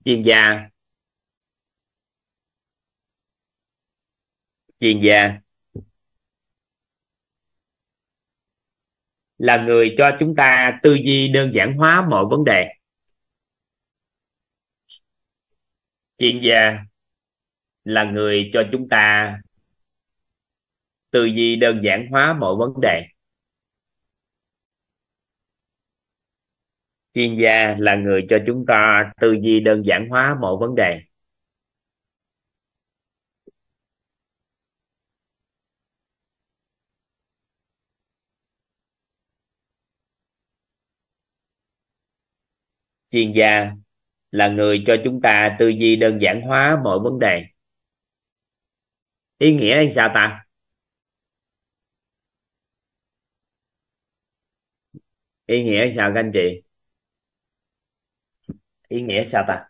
Chuyên gia. Chuyên gia là người cho chúng ta tư duy đơn giản hóa mọi vấn đề. Chuyên gia là người cho chúng ta tư duy đơn giản hóa mọi vấn đề. Chuyên gia là người cho chúng ta tư duy đơn giản hóa mọi vấn đề. Chuyên gia là người cho chúng ta tư duy đơn giản hóa mọi vấn đề. Ý nghĩa là sao ta? Ý nghĩa là sao các anh chị? Ý nghĩa sao ta?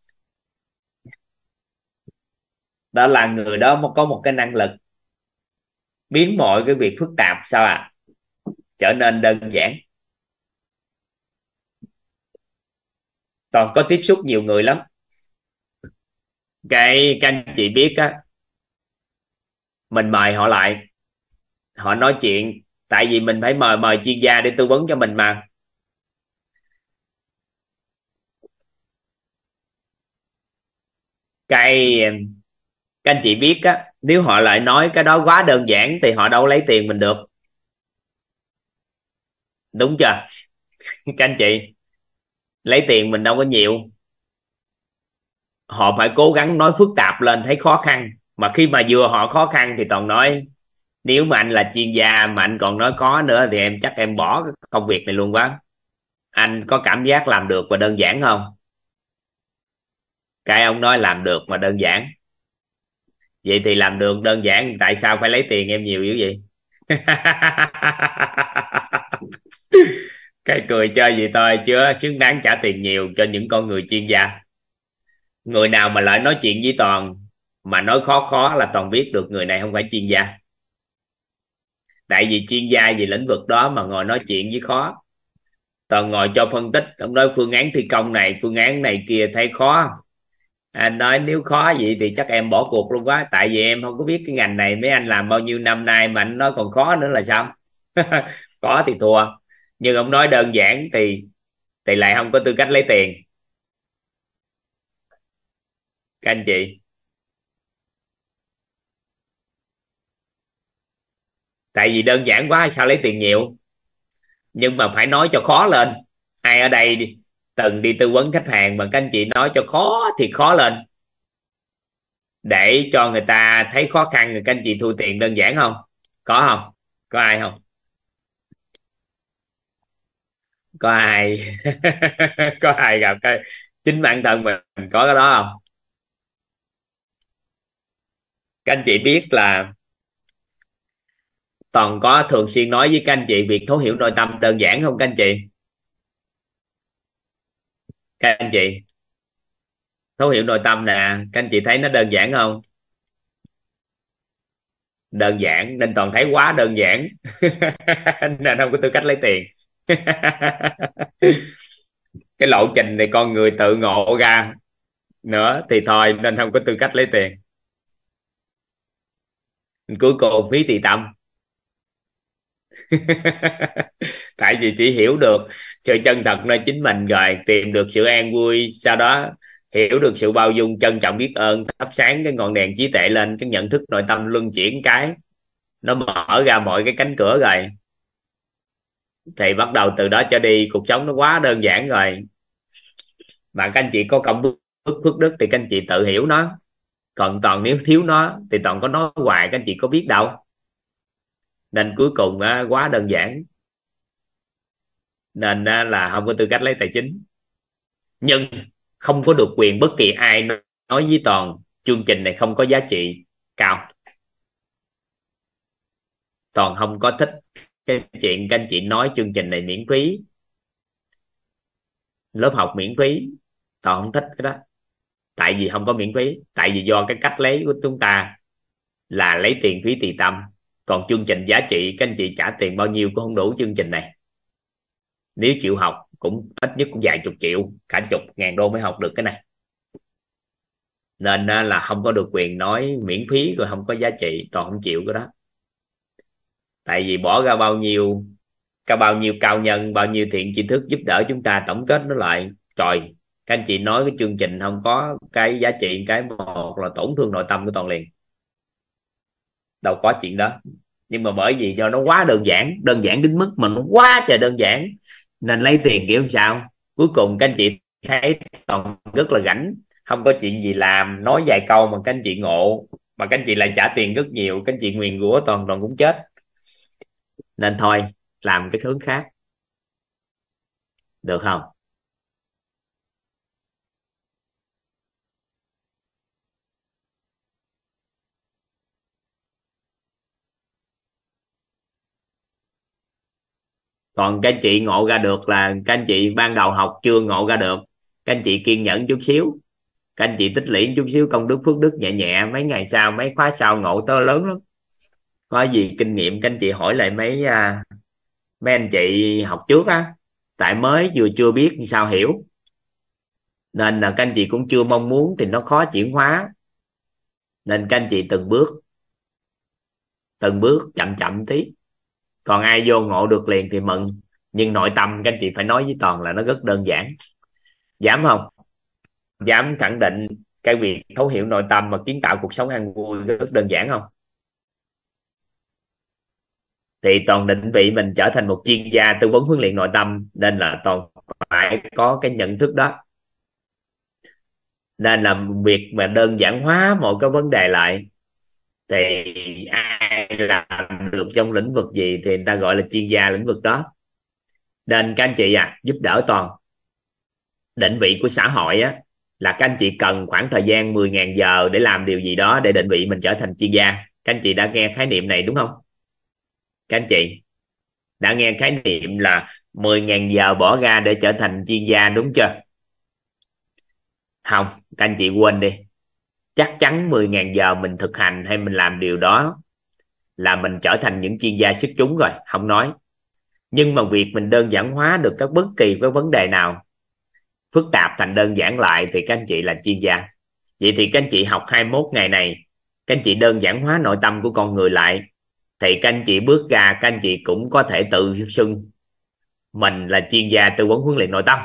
Đó là người đó có một cái năng lực biến mọi cái việc phức tạp sao trở nên đơn giản. Toàn có tiếp xúc nhiều người lắm. Các anh chị biết á, mình mời họ lại, họ nói chuyện, tại vì mình phải mời chuyên gia để tư vấn cho mình mà. cái các anh chị biết á, nếu họ lại nói cái đó quá đơn giản thì họ đâu lấy tiền mình được, đúng chưa? Các anh chị, lấy tiền mình đâu có nhiều, họ phải cố gắng nói phức tạp lên thấy khó khăn, mà khi mà vừa họ khó khăn thì toàn nói nếu mà anh là chuyên gia mà anh còn nói có nữa thì em chắc em bỏ cái công việc này luôn quá. Anh có cảm giác làm được và đơn giản không? Cái ông nói làm được mà đơn giản, vậy thì làm được đơn giản tại sao phải lấy tiền em nhiều dữ vậy? Cái cười chơi gì thôi chứ xứng đáng trả tiền nhiều cho những con người chuyên gia. Người nào mà lại nói chuyện với Toàn mà nói khó khó là Toàn biết được người này không phải chuyên gia. Tại vì chuyên gia về lĩnh vực đó mà ngồi nói chuyện với khó, Toàn ngồi cho phân tích, ông nói phương án thi công này phương án này kia thấy khó, anh nói nếu khó vậy thì chắc em bỏ cuộc luôn quá, tại vì em không có biết cái ngành này, mấy anh làm bao nhiêu năm nay mà anh nói còn khó nữa là sao? Khó thì thua, nhưng ông nói đơn giản thì lại không có tư cách lấy tiền. Các anh chị, tại vì đơn giản quá sao lấy tiền nhiều, nhưng mà phải nói cho khó lên. Ai ở đây từng đi tư vấn khách hàng mà các anh chị nói cho khó thì khó lên để cho người ta thấy khó khăn rồi các anh chị thu tiền đơn giản không? Có không? Có ai không? Có ai? Có ai gặp cái chính bản thân mình có cái đó không? Các anh chị biết là Toàn có thường xuyên nói với các anh chị việc thấu hiểu nội tâm đơn giản không các anh chị? Các anh chị, thấu hiểu nội tâm nè, các anh chị thấy nó đơn giản không? Đơn giản nên Toàn thấy quá đơn giản nên không có tư cách lấy tiền. Cái lộ trình này con người tự ngộ ra nữa thì thôi nên không có tư cách lấy tiền. Cuối cùng phí tì tâm. Tại vì chỉ hiểu được sự chân thật nơi chính mình rồi tìm được sự an vui, sau đó hiểu được sự bao dung, trân trọng, biết ơn, thắp sáng cái ngọn đèn trí tuệ lên, cái nhận thức nội tâm luân chuyển, cái nó mở ra mọi cái cánh cửa rồi thì bắt đầu từ đó trở đi cuộc sống nó quá đơn giản rồi. Mà các anh chị có công phước đức thì các anh chị tự hiểu nó, còn toàn nếu thiếu nó thì toàn có nói hoài các anh chị có biết đâu. Nên cuối cùng quá đơn giản nên là không có tư cách lấy tài chính. Nhưng không có được quyền bất kỳ ai nói với Toàn chương trình này không có giá trị cao. Toàn không có thích cái chuyện các anh chị nói chương trình này miễn phí, lớp học miễn phí. Toàn không thích cái đó, tại vì không có miễn phí, tại vì do cái cách lấy của chúng ta là lấy tiền phí tì tâm. Còn chương trình giá trị các anh chị trả tiền bao nhiêu cũng không đủ chương trình này. Nếu chịu học cũng ít nhất cũng vài chục triệu, cả chục ngàn đô mới học được cái này. Nên là không có được quyền nói miễn phí rồi không có giá trị, toàn không chịu cái đó. Tại vì bỏ ra bao nhiêu cao nhân, bao nhiêu thiện tri thức giúp đỡ chúng ta, tổng kết nó lại, trời, các anh chị nói cái chương trình không có cái giá trị, cái một là tổn thương nội tâm của toàn liền. Đâu có chuyện đó. Nhưng mà bởi vì do nó quá đơn giản đến mức mà nó quá trời đơn giản, nên lấy tiền kiểu sao. Cuối cùng các anh chị thấy toàn rất là rảnh, không có chuyện gì làm, nói vài câu mà các anh chị ngộ, mà các anh chị lại trả tiền rất nhiều, các anh chị nguyền rủa toàn cũng chết. Nên thôi, làm cái hướng khác, được không? Còn các anh chị ngộ ra được là các anh chị ban đầu học chưa ngộ ra được, các anh chị kiên nhẫn chút xíu, các anh chị tích lũy chút xíu công đức phước đức, nhẹ nhẹ mấy ngày sau, mấy khóa sau ngộ tới lớn lắm. Có gì kinh nghiệm các anh chị hỏi lại mấy anh chị học trước á, tại mới vừa chưa biết sao hiểu, nên là các anh chị cũng chưa mong muốn thì nó khó chuyển hóa. Nên các anh chị từng bước chậm chậm tí. Còn ai vô ngộ được liền thì mừng, nhưng nội tâm các anh chị phải nói với Toàn là nó rất đơn giản. Dám không? Dám khẳng định cái việc thấu hiểu nội tâm và kiến tạo cuộc sống an vui rất đơn giản không? Thì Toàn định vị mình trở thành một chuyên gia tư vấn huấn luyện nội tâm, nên là Toàn phải có cái nhận thức đó. Nên là việc mà đơn giản hóa mọi cái vấn đề lại, thì ai làm được trong lĩnh vực gì thì người ta gọi là chuyên gia lĩnh vực đó. Nên các anh chị giúp đỡ Toàn định vị của xã hội á, là các anh chị cần khoảng thời gian 10.000 giờ để làm điều gì đó để định vị mình trở thành chuyên gia. Các anh chị đã nghe khái niệm này đúng không? Các anh chị đã nghe khái niệm là 10.000 giờ bỏ ra để trở thành chuyên gia đúng chưa? Không, các anh chị quên đi. Chắc chắn 10.000 giờ mình thực hành hay mình làm điều đó là mình trở thành những chuyên gia xuất chúng rồi, không nói. Nhưng mà việc mình đơn giản hóa được các bất kỳ cái vấn đề nào phức tạp thành đơn giản lại thì các anh chị là chuyên gia. Vậy thì các anh chị học 21 ngày này, các anh chị đơn giản hóa nội tâm của con người lại, thì các anh chị bước ra, các anh chị cũng có thể tự xưng mình là chuyên gia tư vấn huấn luyện nội tâm.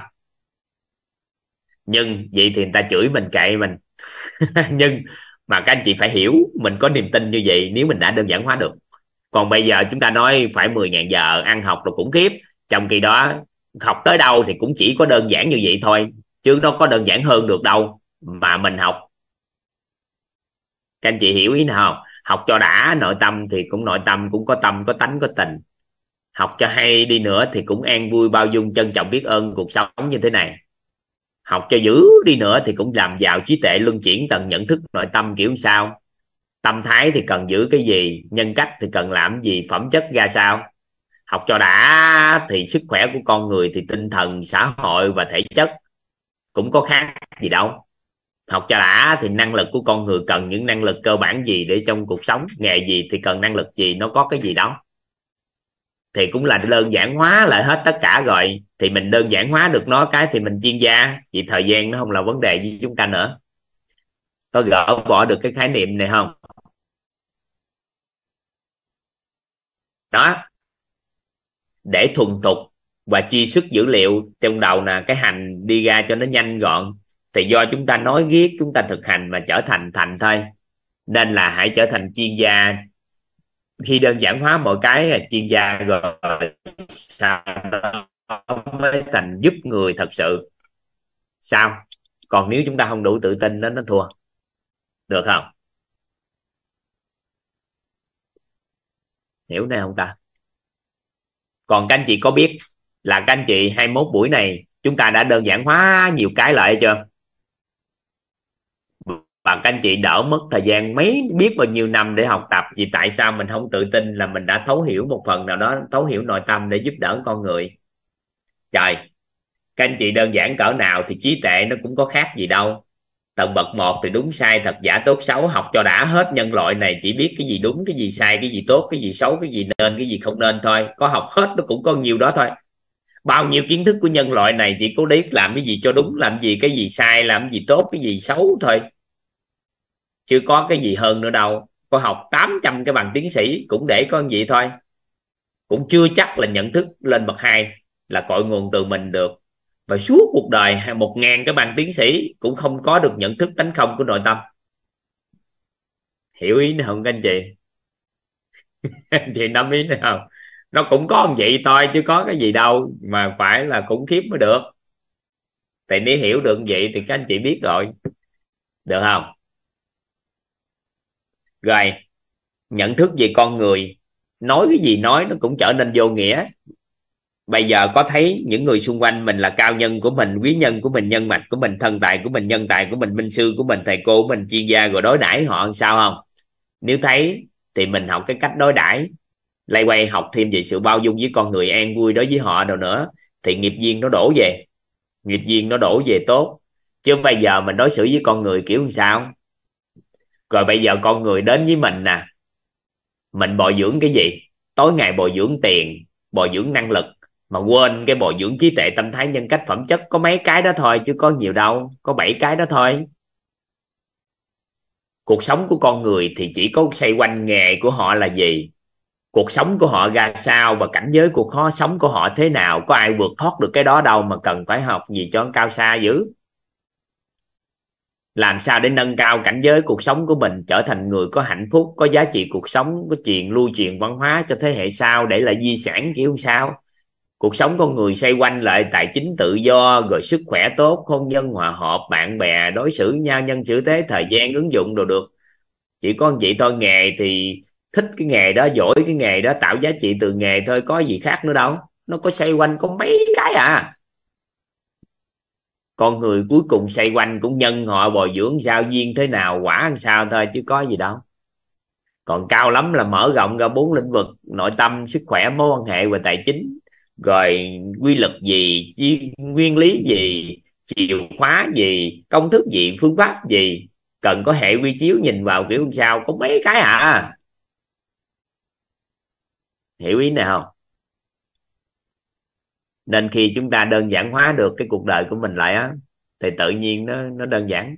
Nhưng vậy thì người ta chửi mình kệ mình. Nhưng mà các anh chị phải hiểu mình có niềm tin như vậy nếu mình đã đơn giản hóa được. Còn bây giờ chúng ta nói phải 10.000 giờ ăn học là khủng khiếp, trong khi đó học tới đâu thì cũng chỉ có đơn giản như vậy thôi, chứ nó có đơn giản hơn được đâu mà mình học. Các anh chị hiểu ý nào không? Học cho đã nội tâm thì cũng nội tâm cũng có tâm, có tánh, có tình. Học cho hay đi nữa thì cũng an vui, bao dung, trân trọng, biết ơn cuộc sống như thế này. Học cho dữ đi nữa thì cũng làm giàu trí tuệ, luân chuyển tầng nhận thức nội tâm kiểu sao, tâm thái thì cần giữ cái gì, nhân cách thì cần làm gì, phẩm chất ra sao. Học cho đã thì sức khỏe của con người thì tinh thần, xã hội và thể chất cũng có khác gì đâu. Học cho đã thì năng lực của con người cần những năng lực cơ bản gì để trong cuộc sống, nghề gì thì cần năng lực gì, nó có cái gì đó, thì cũng là đơn giản hóa lại hết tất cả rồi. Thì mình đơn giản hóa được nó cái thì mình chuyên gia, vì thời gian nó không là vấn đề với chúng ta nữa. Có gỡ bỏ được cái khái niệm này không? Đó, để thuần thục và chi xuất dữ liệu trong đầu nè, cái hành đi ra cho nó nhanh gọn, thì do chúng ta nói viết, chúng ta thực hành mà trở thành thôi. Nên là hãy trở thành chuyên gia. Khi đơn giản hóa mọi cái là chuyên gia rồi, sau đó mới thành giúp người thật sự. Sao? Còn nếu chúng ta không đủ tự tin đó, nó thua. Được không? Hiểu này không ta? Còn các anh chị có biết là các anh chị 21 buổi này chúng ta đã đơn giản hóa nhiều cái lại chưa? Và các anh chị đỡ mất thời gian mấy biết bao nhiêu năm để học tập. Vì tại sao mình không tự tin là mình đã thấu hiểu một phần nào đó, thấu hiểu nội tâm để giúp đỡ con người. Trời, các anh chị đơn giản cỡ nào thì trí tuệ nó cũng có khác gì đâu. Tầng bậc 1 thì đúng sai thật giả tốt xấu, học cho đã hết nhân loại này chỉ biết cái gì đúng, cái gì sai, cái gì tốt, cái gì xấu, cái gì nên, cái gì không nên thôi. Có học hết nó cũng có nhiều đó thôi. Bao nhiêu kiến thức của nhân loại này chỉ có biết làm cái gì cho đúng, làm gì cái gì sai, làm cái gì tốt, cái gì xấu thôi. chưa có cái gì hơn nữa đâu. Có học 800 cái bằng tiến sĩ cũng để có gì thôi, cũng chưa chắc là nhận thức lên bậc hai là cội nguồn từ mình được. Và suốt cuộc đời 1.000 cái bằng tiến sĩ cũng không có được nhận thức tánh không của nội tâm. Hiểu ý nào không các anh chị? Anh chị nắm ý nào? Nó cũng có một vậy thôi chứ có cái gì đâu mà phải là khủng khiếp mới được. Tại nếu hiểu được vậy thì các anh chị biết rồi, được không? Rồi, nhận thức về con người, nói cái gì nói nó cũng trở nên vô nghĩa. Bây giờ có thấy những người xung quanh mình là cao nhân của mình, quý nhân của mình, nhân mạch của mình, thần tài của mình, nhân tài của mình, minh sư của mình, thầy cô của mình, chuyên gia, rồi đối đãi họ làm sao không? Nếu thấy thì mình học cái cách đối đãi, lay quay học thêm về sự bao dung với con người, an vui đối với họ đâu nữa, thì nghiệp duyên nó đổ về, nghiệp duyên nó đổ về tốt. Chứ bây giờ mình đối xử với con người kiểu làm sao? Rồi bây giờ con người đến với mình nè, mình bồi dưỡng cái gì? Tối ngày bồi dưỡng tiền, bồi dưỡng năng lực, mà quên cái bồi dưỡng trí tuệ, tâm thái, nhân cách, phẩm chất. Có mấy cái đó thôi chứ có nhiều đâu, có 7 cái đó thôi. Cuộc sống của con người thì chỉ có xoay quanh nghề của họ là gì, cuộc sống của họ ra sao, và cảnh giới của khó sống của họ thế nào. Có ai vượt thoát được cái đó đâu mà cần phải học gì cho cao xa dữ. Làm sao để nâng cao cảnh giới cuộc sống của mình, trở thành người có hạnh phúc, có giá trị cuộc sống, có lưu truyền văn hóa cho thế hệ sau để lại di sản kiểu sao. Cuộc sống con người xoay quanh lại tài chính tự do, rồi sức khỏe tốt, hôn nhân hòa hợp, bạn bè đối xử nhau nhân xử thế, thời gian ứng dụng đồ được. Chỉ có vậy thôi. Nghề thì thích cái nghề đó, giỏi cái nghề đó, tạo giá trị từ nghề thôi, có gì khác nữa đâu. Nó có xoay quanh có mấy cái à. Con người cuối cùng xoay quanh cũng nhân họ bồi dưỡng sao, duyên thế nào quả làm sao thôi chứ có gì đâu. Còn cao lắm là mở rộng ra 4 lĩnh vực: nội tâm, sức khỏe, mối quan hệ và tài chính. Rồi quy luật gì, nguyên lý gì, chìa khóa gì, công thức gì, phương pháp gì. Cần có hệ quy chiếu nhìn vào kiểu sao, có mấy cái à. Hiểu ý nào không? Nên khi chúng ta đơn giản hóa được cái cuộc đời của mình lại á, thì tự nhiên nó đơn giản.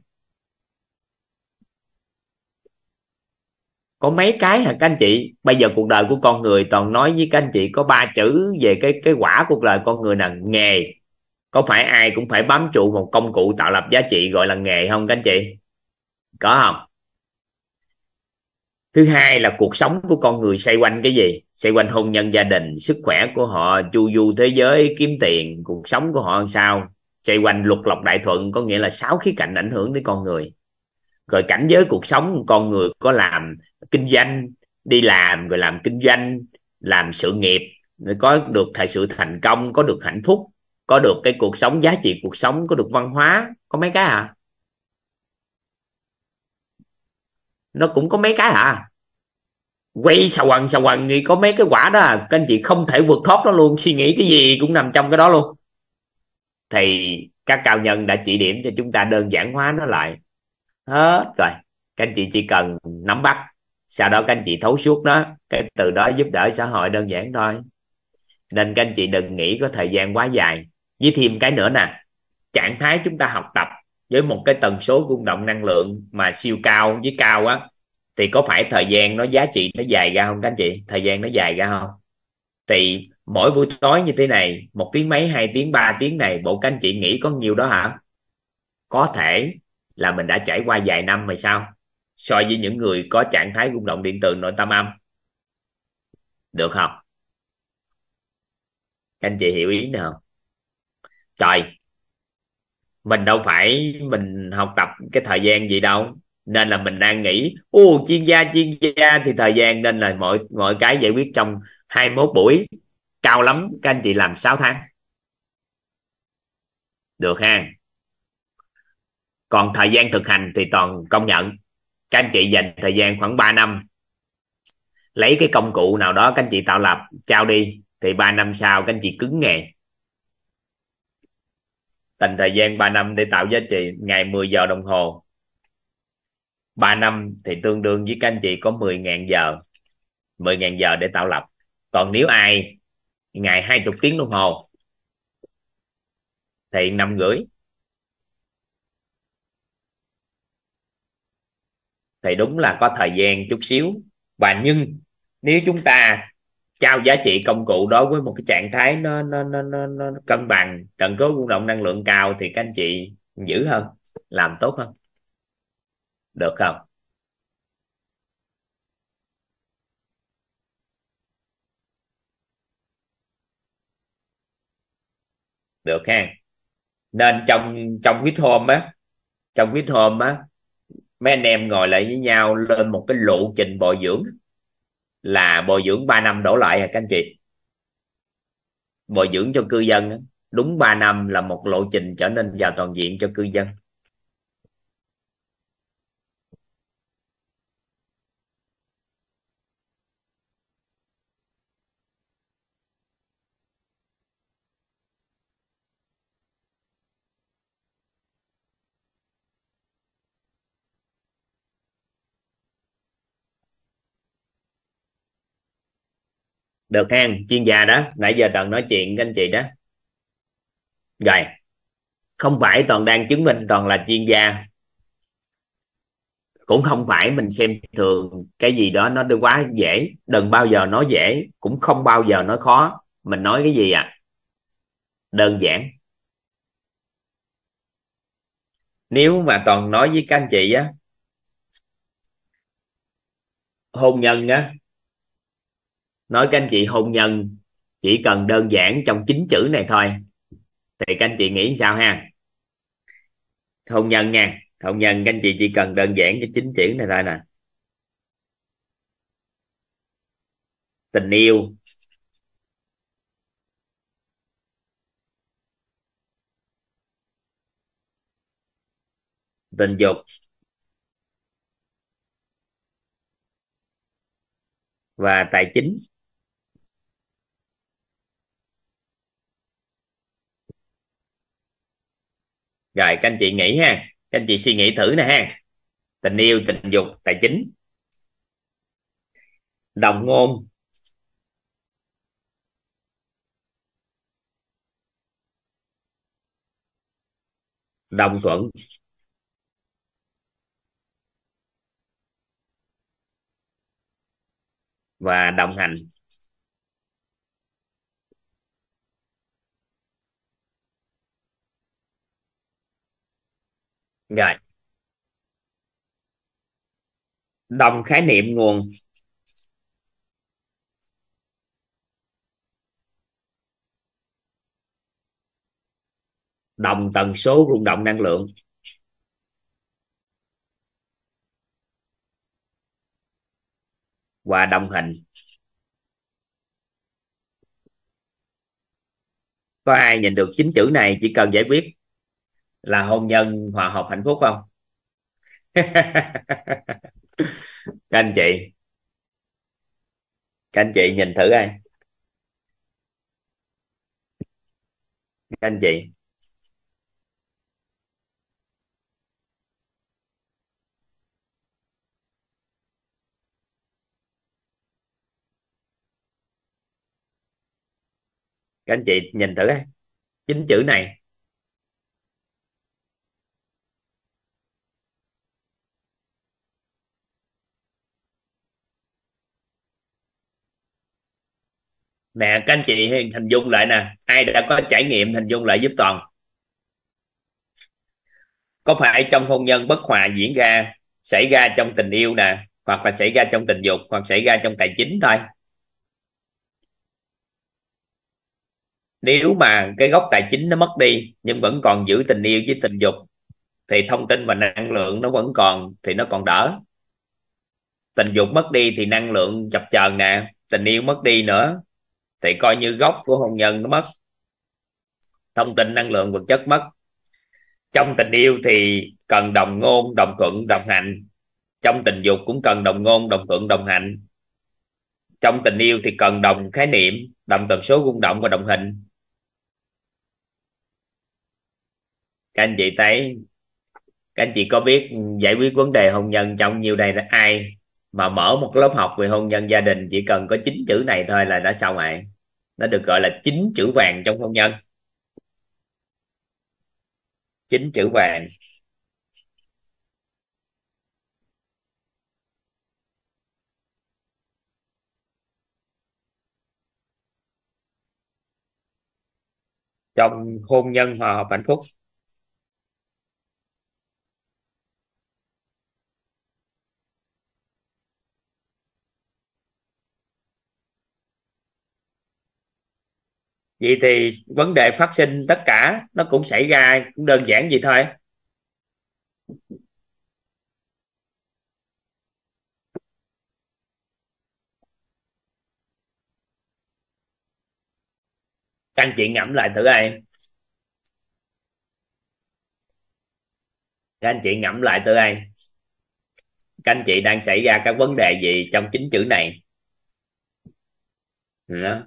Có mấy cái hả các anh chị? Bây giờ cuộc đời của con người toàn nói với các anh chị có 3 chữ về cái quả cuộc đời con người là nghề. Có phải ai cũng phải bám trụ một công cụ tạo lập giá trị gọi là nghề không các anh chị? Có không? Thứ hai là cuộc sống của con người xoay quanh cái gì? Xoay quanh hôn nhân, gia đình, sức khỏe của họ, chu du thế giới, kiếm tiền. Cuộc sống của họ làm sao? Xoay quanh luật lộc đại thuận, có nghĩa là 6 khía cạnh ảnh hưởng đến con người. Rồi cảnh giới cuộc sống con người có làm kinh doanh, đi làm rồi làm kinh doanh, làm sự nghiệp, rồi có được thời sự thành công, có được hạnh phúc, có được cái cuộc sống, giá trị cuộc sống, có được văn hóa. Có mấy cái à? Nó cũng có mấy cái à. Quay xà quần thì có mấy cái quả đó à. Các anh chị không thể vượt thoát nó luôn, suy nghĩ cái gì cũng nằm trong cái đó luôn. Thì các cao nhân đã chỉ điểm cho chúng ta đơn giản hóa nó lại hết rồi. Các anh chị chỉ cần nắm bắt, sau đó các anh chị thấu suốt nó, cái từ đó giúp đỡ xã hội đơn giản thôi. Nên các anh chị đừng nghĩ có thời gian quá dài. Với thêm cái nữa nè, trạng thái chúng ta học tập với một cái tần số rung động năng lượng mà siêu cao với cao á, thì có phải thời gian nó giá trị nó dài ra không các anh chị? Thời gian nó dài ra không? Thì mỗi buổi tối như thế này, 1 tiếng mấy, 2 tiếng, 3 tiếng này, bộ các anh chị nghĩ có nhiều đó hả? Có thể là mình đã trải qua vài năm rồi sao, so với những người có trạng thái rung động điện từ nội tâm âm. Được không? Các anh chị hiểu ý nào? Trời, mình đâu phải mình học tập cái thời gian gì đâu. Nên là mình đang nghĩ chuyên gia thì thời gian, nên là mọi mọi cái giải quyết trong 21 buổi, cao lắm các anh chị làm 6 tháng. Được ha? Còn thời gian thực hành thì toàn công nhận. Các anh chị dành thời gian khoảng 3 năm, lấy cái công cụ nào đó các anh chị tạo lập trao đi, thì 3 năm sau các anh chị cứng nghề. Dành thời gian 3 năm để tạo giá trị, ngày 10 giờ đồng hồ, 3 năm thì tương đương với các anh chị có 10.000 giờ. 10.000 giờ để tạo lập. Còn nếu ai ngày 20 tiếng đồng hồ thì 5 rưỡi. thì đúng là có thời gian chút xíu. Và nhưng nếu chúng ta trao giá trị công cụ đối với một cái trạng thái nó cân bằng, tần số rung động năng lượng cao, thì các anh chị giữ hơn, làm tốt hơn, được không? Được ha. Nên trong trong quýt hôm á, trong quýt hôm á, mấy anh em ngồi lại với nhau lên một cái lộ trình bồi dưỡng, là bồi dưỡng 3 năm đổ lại à các anh chị. Bồi dưỡng cho cư dân á, đúng 3 năm là một lộ trình trở nên giàu toàn diện cho cư dân. Được ha, chuyên gia đó, nãy giờ toàn nói chuyện với anh chị đó. Rồi, không phải toàn đang chứng minh toàn là chuyên gia, cũng không phải mình xem thường cái gì đó nó quá dễ, đừng bao giờ nói dễ, cũng không bao giờ nói khó. Mình nói cái gì à? Đơn giản. Nếu mà toàn nói với các anh chị á, hôn nhân á, nói các anh chị hôn nhân chỉ cần đơn giản trong 9 chữ này thôi, thì các anh chị nghĩ sao ha? Hôn nhân nha, hôn nhân các anh chị chỉ cần đơn giản cho 9 chữ này thôi nè: tình yêu, tình dục, và tài chính. Rồi các anh chị nghĩ ha, các anh chị suy nghĩ thử nè ha: tình yêu, tình dục, tài chính, đồng ngôn, đồng thuận, và đồng hành. Rồi, đồng khái niệm nguồn, đồng tần số rung động năng lượng, và đồng hành. Có ai nhìn được 9 chữ này chỉ cần giải quyết là hôn nhân hòa hợp hạnh phúc không? Các anh chị, các anh chị nhìn thử ai, các anh chị, các anh chị nhìn thử ai, 9 chữ này. Nè các anh chị hình dung lại nè, ai đã có trải nghiệm hình dung lại giúp toàn. Có phải trong hôn nhân bất hòa diễn ra, xảy ra trong tình yêu nè, hoặc là xảy ra trong tình dục, hoặc xảy ra trong tài chính thôi. Nếu mà cái gốc tài chính nó mất đi nhưng vẫn còn giữ tình yêu với tình dục, thì thông tin và năng lượng nó vẫn còn, thì nó còn đỡ. Tình dục mất đi thì năng lượng chập chờn nè, tình yêu mất đi nữa thì coi như gốc của hôn nhân nó mất, thông tin năng lượng vật chất mất. Trong tình yêu thì cần đồng ngôn, đồng thuận, đồng hành. Trong tình dục cũng cần đồng ngôn, đồng thuận, đồng hành. Trong tình yêu thì cần đồng khái niệm, đồng tần số rung động và đồng hình. Các anh chị thấy, các anh chị có biết giải quyết vấn đề hôn nhân trong nhiêu đây là ai mà mở một lớp học về hôn nhân gia đình chỉ cần có 9 chữ này thôi là đã xong rồi. Nó được gọi là 9 chữ vàng trong hôn nhân. 9 chữ vàng. trong hôn nhân hòa hợp hạnh phúc. Vậy thì vấn đề phát sinh tất cả nó cũng xảy ra, cũng đơn giản vậy thôi. Các anh chị ngẫm lại thử ai, các anh chị ngẫm lại thử ai, các anh chị đang xảy ra các vấn đề gì trong chính chữ này. Đó.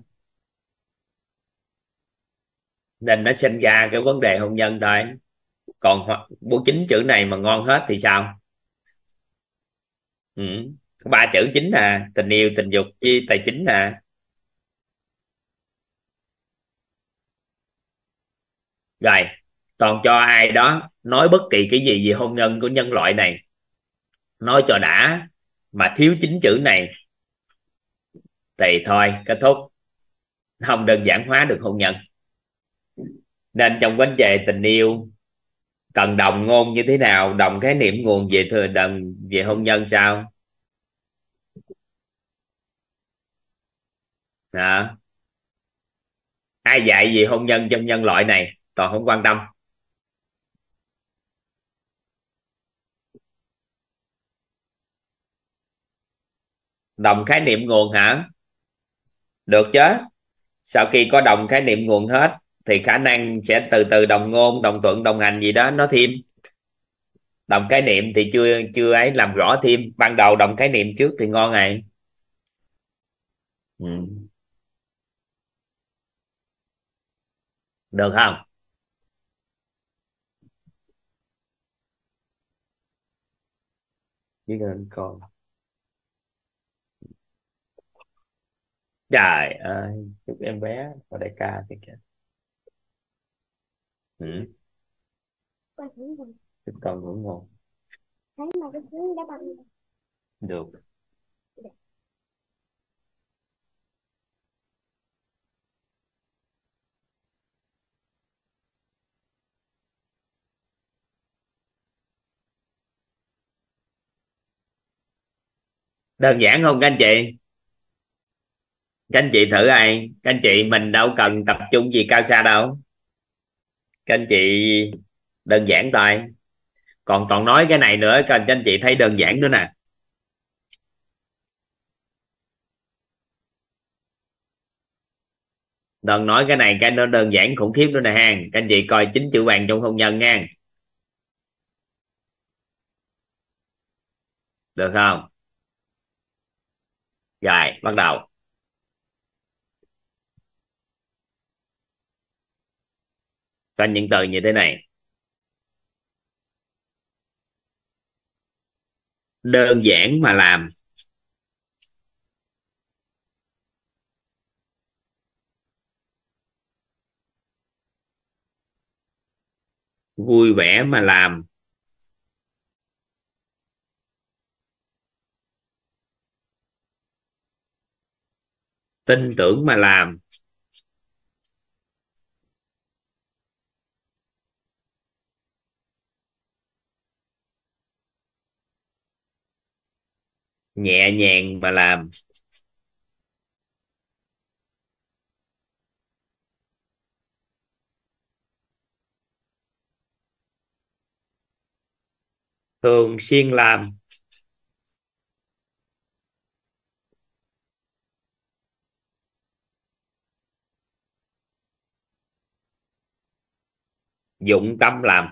Nên nó sinh ra cái vấn đề hôn nhân thôi. Còn bốn chính chữ này mà ngon hết thì sao? Ừ. Có ba chữ chính à: tình yêu, tình dục với tài chính à. Rồi, còn cho ai đó nói bất kỳ cái gì về hôn nhân của nhân loại này, nói cho đã, mà thiếu chính chữ này thì thôi kết thúc, không đơn giản hóa được hôn nhân. Nên trong vấn đề tình yêu cần đồng ngôn như thế nào, đồng khái niệm nguồn về thừa đồng về hôn nhân sao? À, ai dạy về hôn nhân trong nhân loại này toàn không quan tâm. Đồng khái niệm nguồn hả? Được chứ. Sau khi có đồng khái niệm nguồn hết thì khả năng sẽ từ từ đồng ngôn, đồng thuận, đồng hành gì đó nó thêm. Đồng khái niệm thì chưa chưa ấy làm rõ thêm, ban đầu đồng khái niệm trước thì ngon này. Ừ. Được không? Với con trời ơi, chúc em bé và đại ca thì kìa. Ừ. Chúc con ngủ ngon. Được. Đơn giản không các anh chị? Các anh chị thử ai, các anh chị mình đâu cần tập trung gì cao xa đâu. Các anh chị đơn giản thôi. Còn nói cái này nữa, các anh chị thấy đơn giản nữa nè. Đừng nói cái này, cái nó đơn giản khủng khiếp nữa nè ha. Các anh chị coi chính chữ vàng trong hôn nhân nha. Được không? Rồi bắt đầu. Coi những từ như thế này: đơn giản mà làm, vui vẻ mà làm, tin tưởng mà làm, nhẹ nhàng mà làm, thường xuyên làm, dụng tâm làm.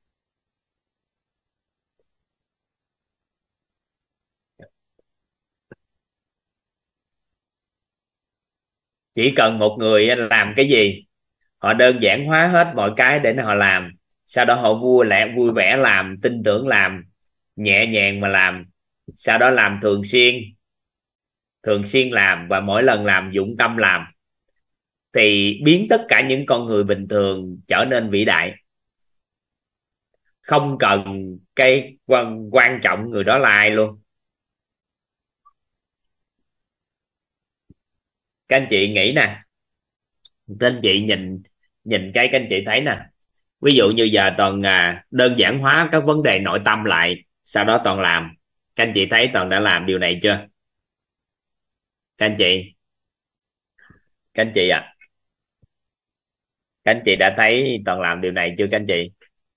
Chỉ cần một người làm cái gì, họ đơn giản hóa hết mọi cái để họ làm, sau đó họ vui vẻ làm, tin tưởng làm, nhẹ nhàng mà làm, sau đó làm thường xuyên làm, và mỗi lần làm dụng tâm làm, thì biến tất cả những con người bình thường trở nên vĩ đại. Không cần cái quan trọng người đó là ai luôn. Các anh chị nghĩ nè, các anh chị nhìn Nhìn cái các anh chị thấy nè, ví dụ như giờ Toàn đơn giản hóa các vấn đề nội tâm lại, sau đó Toàn làm. Các anh chị thấy Toàn đã làm điều này chưa? Các anh chị, các anh chị các anh chị đã thấy Toàn làm điều này chưa các anh chị?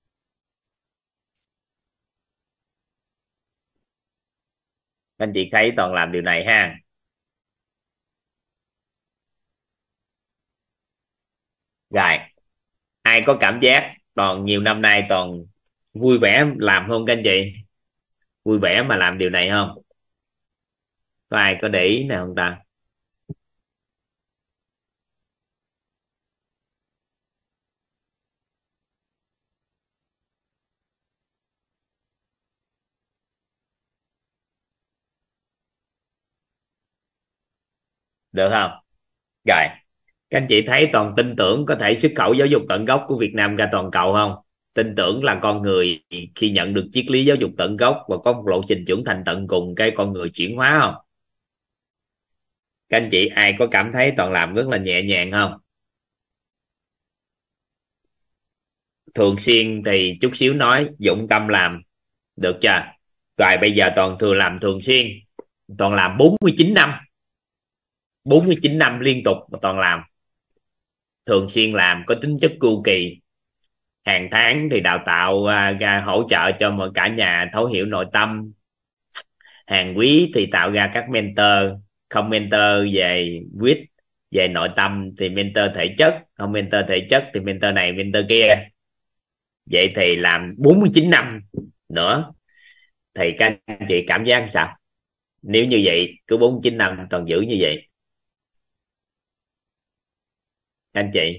Các anh chị thấy Toàn làm điều này ha. Rồi, ai có cảm giác Toàn nhiều năm nay Toàn vui vẻ làm không các anh chị? Vui vẻ mà làm điều này không? Có ai có để ý nào không ta? Được không? Rồi, các anh chị thấy Toàn tin tưởng có thể xuất khẩu giáo dục tận gốc của Việt Nam ra toàn cầu không? Tin tưởng là con người khi nhận được triết lý giáo dục tận gốc và có một lộ trình trưởng thành tận cùng, cái con người chuyển hóa không? Các anh chị ai có cảm thấy Toàn làm rất là nhẹ nhàng không? Thường xuyên thì chút xíu nói, dụng tâm làm, được chưa? Rồi bây giờ Toàn thường làm thường xuyên. Toàn làm 49 năm, 49 năm liên tục mà Toàn làm thường xuyên, làm có tính chất chu kỳ. Hàng tháng thì đào tạo ra hỗ trợ cho mọi cả nhà thấu hiểu nội tâm. Hàng quý thì tạo ra các mentor, không mentor về quýt, về nội tâm thì mentor thể chất, không mentor thể chất thì mentor này mentor kia. Vậy thì làm 49 năm nữa thì các anh chị cảm giác sao nếu như vậy, cứ 49 năm toàn giữ như vậy? Các anh chị,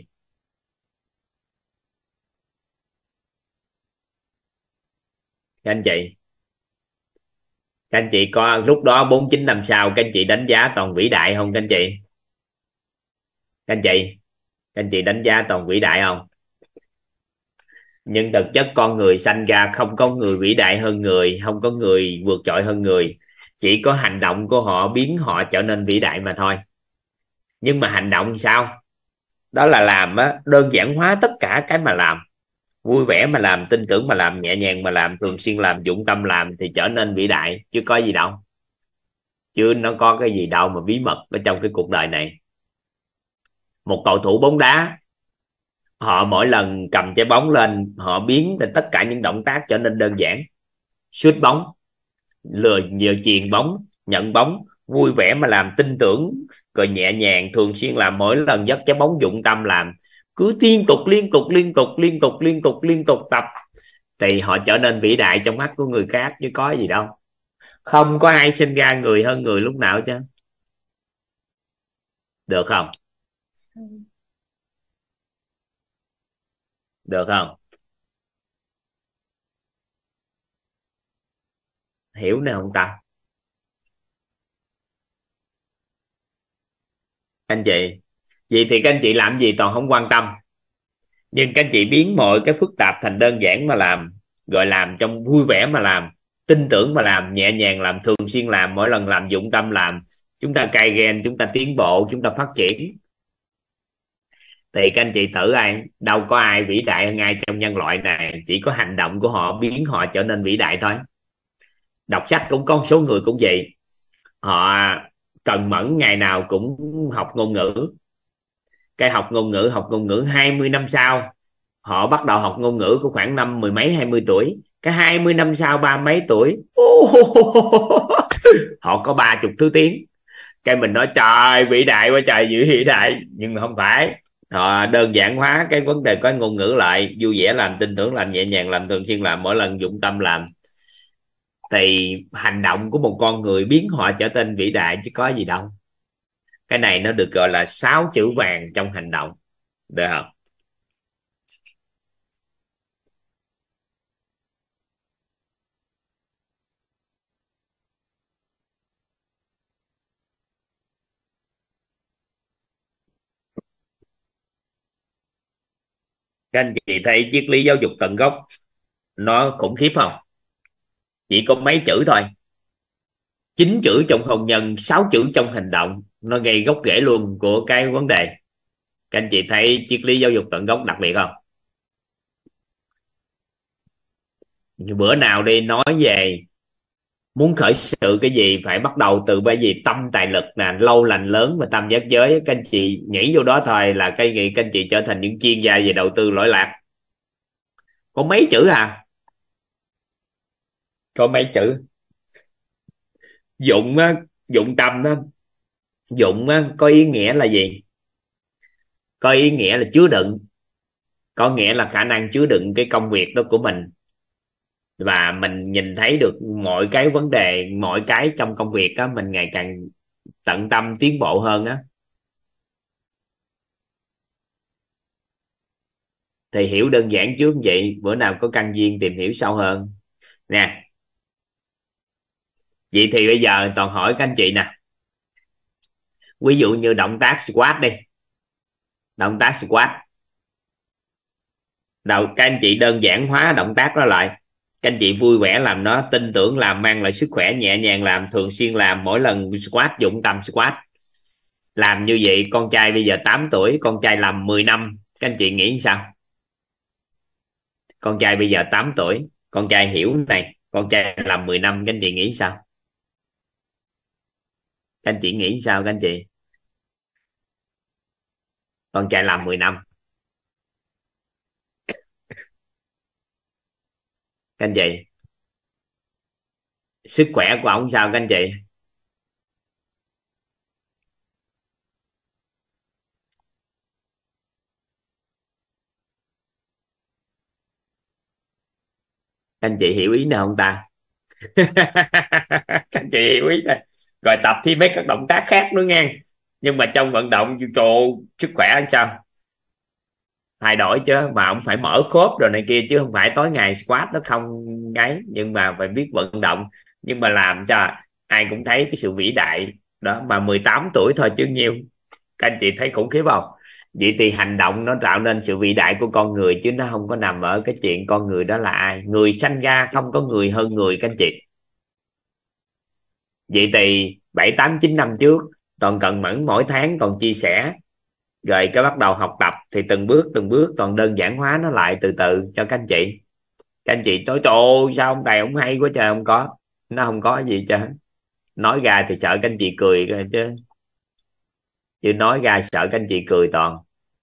các anh chị, các anh chị có lúc đó 49 năm sau các anh chị đánh giá toàn vĩ đại không các anh chị? Các anh chị, các anh chị đánh giá toàn vĩ đại không? Nhưng thực chất con người sanh ra không có người vĩ đại hơn người, không có người vượt trội hơn người, chỉ có hành động của họ biến họ trở nên vĩ đại mà thôi. Nhưng mà hành động sao? Đó là làm đơn giản hóa tất cả cái mà làm, vui vẻ mà làm, tin tưởng mà làm, nhẹ nhàng mà làm, thường xuyên làm, dụng tâm làm thì trở nên vĩ đại, chứ có gì đâu. Chứ nó có cái gì đâu mà bí mật ở trong cái cuộc đời này. Một cầu thủ bóng đá, họ mỗi lần cầm trái bóng lên họ biến tất cả những động tác trở nên đơn giản. Sút bóng, lừa vừa chuyền bóng, nhận bóng, vui vẻ mà làm, tin tưởng, rồi nhẹ nhàng, thường xuyên làm, mỗi lần dắt trái bóng dụng tâm làm, cứ liên tục liên tục liên tục liên tục liên tục liên tục tập thì họ trở nên vĩ đại trong mắt của người khác, chứ có gì đâu. Không có ai sinh ra người hơn người lúc nào chứ. Được không? Được không? Hiểu nè không ta? Anh chị, vậy thì các anh chị làm gì toàn không quan tâm, nhưng các anh chị biến mọi cái phức tạp thành đơn giản mà làm, gọi làm trong vui vẻ mà làm, tin tưởng mà làm, nhẹ nhàng làm, thường xuyên làm, mỗi lần làm dụng tâm làm, chúng ta cai gen, chúng ta tiến bộ, chúng ta phát triển. Thì các anh chị thử ai, đâu có ai vĩ đại hơn ai trong nhân loại này, chỉ có hành động của họ biến họ trở nên vĩ đại thôi. Đọc sách cũng có một số người cũng vậy, họ cần mẫn ngày nào cũng học ngôn ngữ, cái học ngôn ngữ 20 năm sau, họ bắt đầu học ngôn ngữ của khoảng năm mười mấy 20 tuổi, cái 20 năm sau ba mấy tuổi họ có 30 thứ tiếng. Cái mình nói trời vĩ đại quá trời, dữ vĩ đại, nhưng mà không phải. Họ đơn giản hóa cái vấn đề có ngôn ngữ lại, vui vẻ làm, tin tưởng làm, nhẹ nhàng làm, thường xuyên làm, mỗi lần dụng tâm làm thì hành động của một con người biến họ trở nên vĩ đại, chứ có gì đâu. Cái này nó được gọi là 6 chữ vàng trong hành động, được không? Các anh chị thấy triết lý giáo dục tận gốc nó khủng khiếp không? Chỉ có mấy chữ thôi, 9 chữ trong hôn nhân, 6 chữ trong hành động, nó gây gốc rễ luôn của cái vấn đề. Các anh chị thấy triết lý giáo dục tận gốc đặc biệt không? Bữa nào đi nói về muốn khởi sự cái gì phải bắt đầu từ cái gì tâm tài lực nè, lâu lành lớn và tam giác giới. Các anh chị nhảy vô đó thôi là cái nghĩ các anh chị trở thành những chuyên gia về đầu tư lỗi lạc. Có mấy chữ à? Có mấy chữ. Dụng á, dụng tâm á. Dụng á, có ý nghĩa là gì? Có ý nghĩa là chứa đựng, có nghĩa là khả năng chứa đựng cái công việc đó của mình, và mình nhìn thấy được mọi cái vấn đề, mọi cái trong công việc á, mình ngày càng tận tâm tiến bộ hơn á. Thì hiểu đơn giản trước vậy, bữa nào có căn duyên tìm hiểu sâu hơn nè. Vậy thì bây giờ toàn hỏi các anh chị nè, ví dụ như động tác squat đi, động tác squat đầu, các anh chị đơn giản hóa động tác đó lại, các anh chị vui vẻ làm nó, tin tưởng làm, mang lại sức khỏe, nhẹ nhàng làm, thường xuyên làm, mỗi lần squat dụng tâm squat. Làm như vậy con trai bây giờ 8 tuổi, con trai làm 10 năm, các anh chị nghĩ sao? Con trai bây giờ 8 tuổi, con trai hiểu này, con trai làm 10 năm, các anh chị nghĩ sao? Các anh chị nghĩ sao các anh chị? Con trai làm 10 năm, các anh chị, sức khỏe của ông sao các anh chị? Các anh chị hiểu ý nào không ta? Các anh chị hiểu ý này. Rồi tập thì mấy các động tác khác nữa nghe, nhưng mà trong vận động trồ sức khỏe làm sao thay đổi chứ, mà ông phải mở khớp rồi này kia, chứ không phải tối ngày squat nó không ấy, nhưng mà phải biết vận động. Nhưng mà làm cho ai cũng thấy cái sự vĩ đại đó, mà 18 tuổi thôi chứ nhiều. Các anh chị thấy khủng khiếp không? Vậy thì hành động nó tạo nên sự vĩ đại của con người, chứ nó không có nằm ở cái chuyện con người đó là ai. Người sanh ra không có người hơn người các anh chị. Vậy thì 7 8 9 năm trước toàn cần mẫn mỗi tháng còn chia sẻ, rồi cái bắt đầu học tập thì từng bước toàn đơn giản hóa nó lại từ từ cho các anh chị. Các anh chị tối trời ơi, sao ông thầy ông hay quá trời, không có, nó không có gì chứ. Nói ra thì sợ các anh chị cười chứ, chứ nói ra sợ các anh chị cười toàn.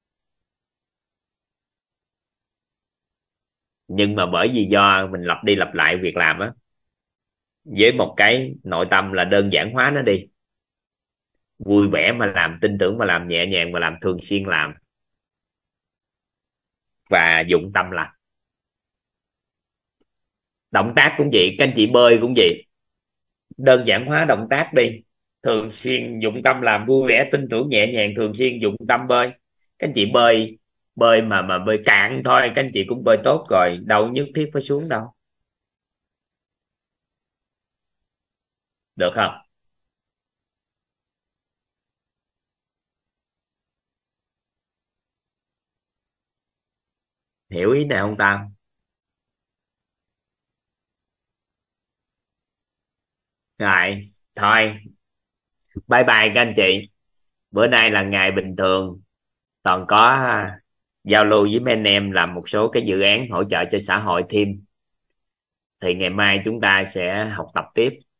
Nhưng mà bởi vì do mình lặp đi lặp lại việc làm á, với một cái nội tâm là đơn giản hóa nó đi, vui vẻ mà làm, tin tưởng mà làm, nhẹ nhàng mà làm, thường xuyên làm, và dụng tâm làm. Động tác cũng vậy, các anh chị bơi cũng vậy, đơn giản hóa động tác đi, thường xuyên dụng tâm làm, vui vẻ tin tưởng nhẹ nhàng, thường xuyên dụng tâm bơi. Các anh chị bơi, bơi mà bơi cạn thôi các anh chị cũng bơi tốt rồi, đâu nhất thiết phải xuống đâu. Được không? Hiểu ý nào không Tam? Rồi thôi, bye bye các anh chị. Bữa nay là ngày bình thường, toàn có giao lưu với mấy anh em làm một số cái dự án hỗ trợ cho xã hội thêm. Thì ngày mai chúng ta sẽ học tập tiếp.